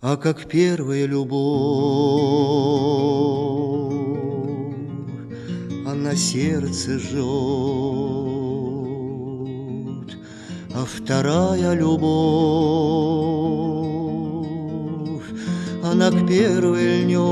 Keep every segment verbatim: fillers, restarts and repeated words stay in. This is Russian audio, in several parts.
А как первая любовь, она сердце жжет, а вторая любовь, она к первой льнет.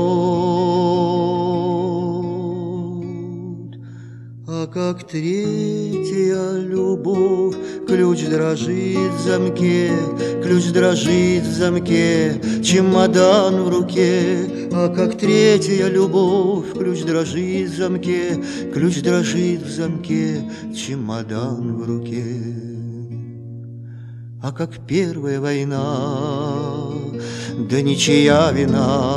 А как третья любовь, ключ дрожит в замке, ключ дрожит в замке, чемодан в руке. А как третья любовь, ключ дрожит в замке, ключ дрожит в замке, чемодан в руке. А как первая война, да ничья вина,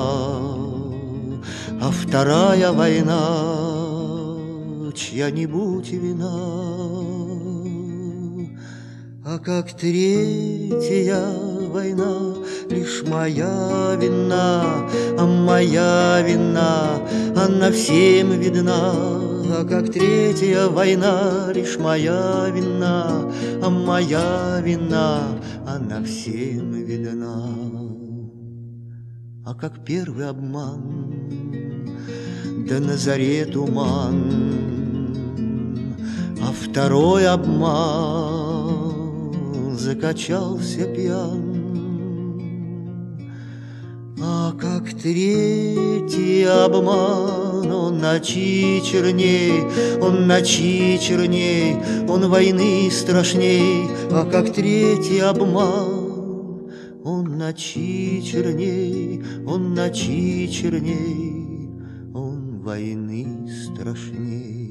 а вторая война, чья-нибудь вина. А как третья война, лишь моя вина, а моя вина, она всем видна. А как третья война, лишь моя вина, а моя вина, она всем видна. А как первый обман, да на заре туман, а второй обман, закачался пьян. А как третий обман, он ночи черней, он ночи черней, он войны страшней. А как третий обман, он ночи черней, он ночи черней, он войны страшней.